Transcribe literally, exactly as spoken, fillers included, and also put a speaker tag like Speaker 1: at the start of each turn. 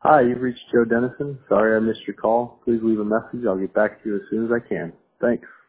Speaker 1: Hi, you've reached Joe Dennison. Sorry I missed your call. Please leave a message. I'll get back to you as soon as I can. Thanks.